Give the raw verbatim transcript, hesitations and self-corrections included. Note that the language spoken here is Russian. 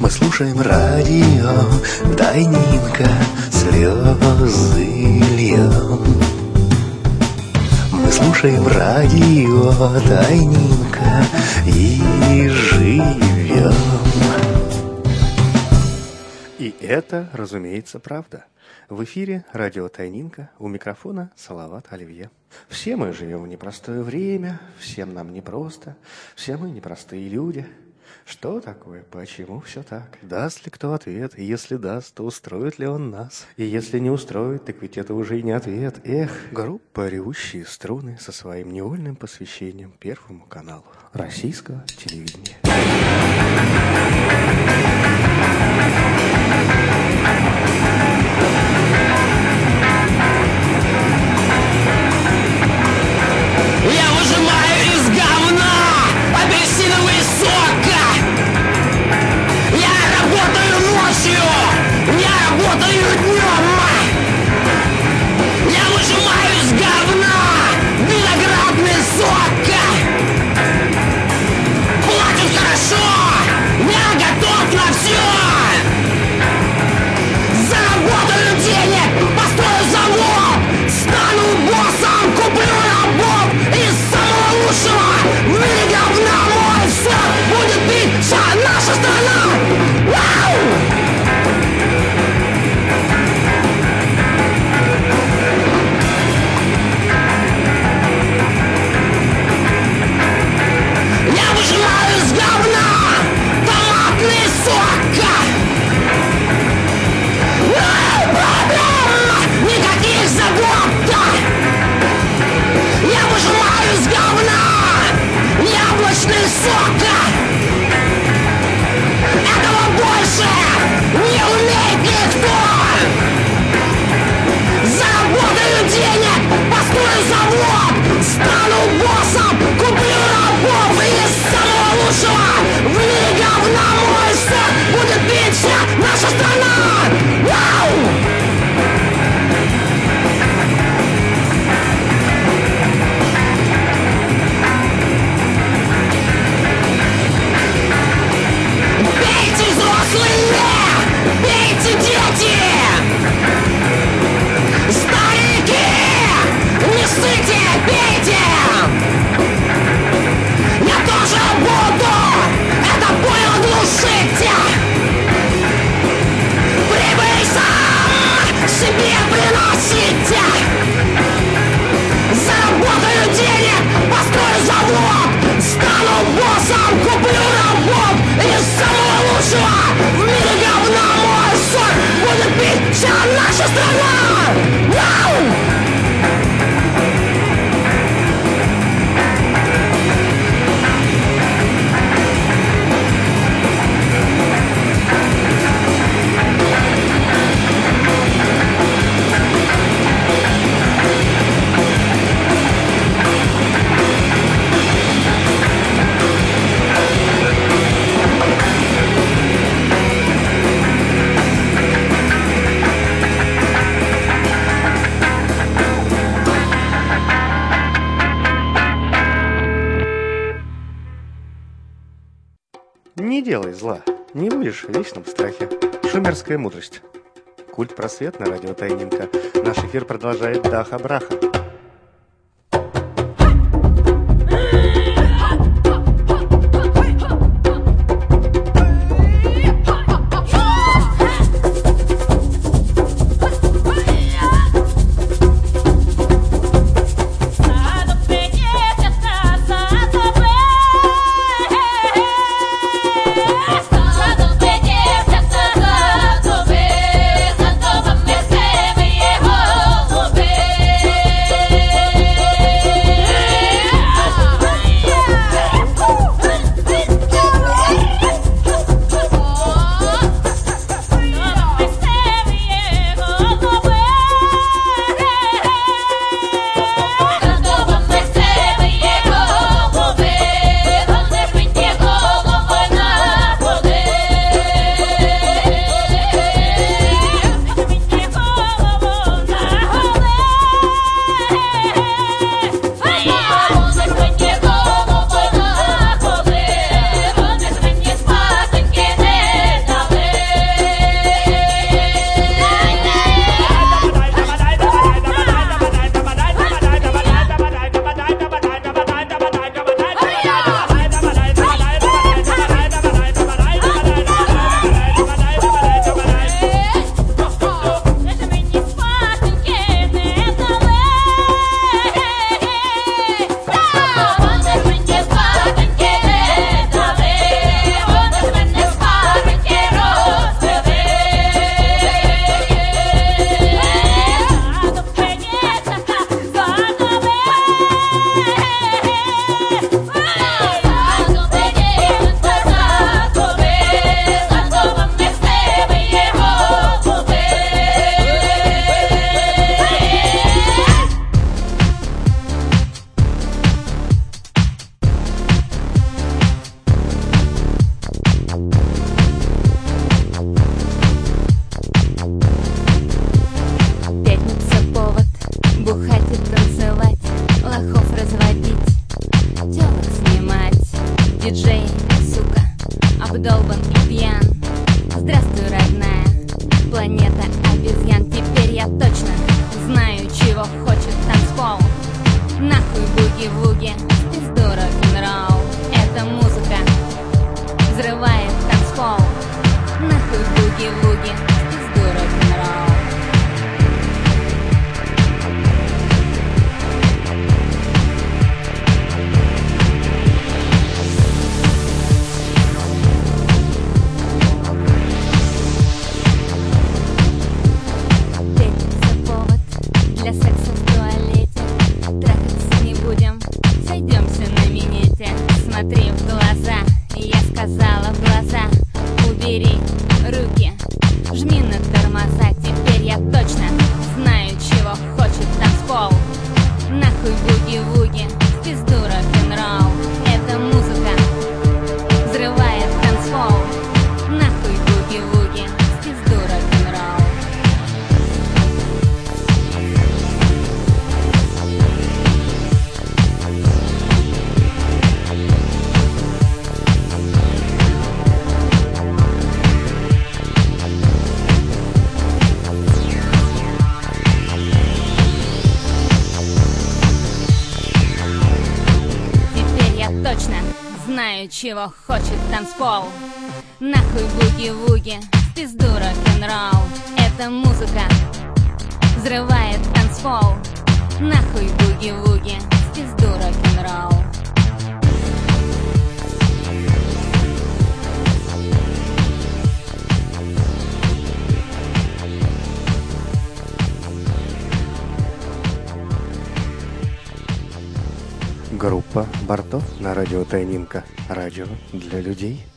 Мы слушаем радио, тайненько слезы льем. Мы слушаем радио, тайненько и живем. И это, разумеется, правда. В эфире радио Тайнинка, у микрофона Салават Оливье. Все мы живем в непростое время, всем нам непросто, все мы непростые люди. Что такое? Почему все так? Даст ли кто ответ? И если даст, то устроит ли он нас? И если не устроит, так ведь это уже и не ответ. Эх, группа «Ревущие струны» со своим невольным посвящением Первому каналу российского телевидения. Я выжимаю из говна апельсиновый сок. Я работаю ночью, я работаю днем. Я выжимаю из говна виноградный сок. Платят хорошо, я готов на все. Заработаю денег, построю завод, стану боссом, куплю рабов. Из самого лучшего в мире говна мой сок будет бить вся наша страна. Вау! Я выжимаю из говна томатный сок. No проблем, никаких забот. Я выжимаю из говна яблочный сок. Этого больше не умеет никто. Заработаю денег, построю завод, стану боссом, куплю рабов. И из самого лучшего в мире говна мой сок будет пить вся наша страна. Вау! Пейте, взрослые! Пейте, дети! Старики! Не ссыте, пейте! Я тоже буду это пойло глушить! Прибыль сам себе приносите! Заработаю денег, построю завод, стану боссом, куплю рабов. Из самого лучшего в мире говна мой сок будет пить вся наша страна. Вау! Не делай зла, не будешь в вечном страхе. Шумерская мудрость. Культ просвет на радио Тайнинка. Наш эфир продолжает Даха-Браха. Yeah. обдолбан и пьян. Здравствуй, родная планета обезьян. Теперь я точно знаю, чего хочет танцпол. Нахуй буги-вуги, в пизду рок-н-ролл. Эта музыка взрывает танцпол. Нахуй буги-вуги, в пизду рок-н-ролл. Для секса в туалете, трахаться не будем, сойдемся на минете. Смотри в глаза, я сказала в глаза, убери руки, жми на тормоза. Теперь я точно знаю, чего хочет танцпол. Нахуй буги-вуги, в пизду рок-н-ролл. Эта музыка взрывает танцпол. Нахуй буги-вуги, в пизду рок-н-ролл. Точно знаю, чего хочет танцпол. Нахуй буги-вуги, в пизду рок-н-ролл. Эта музыка взрывает танцпол. Нахуй буги-вуги, в пизду рок-н-ролл. Группа «Бортов» на радио Тайнинка. Радио для людей.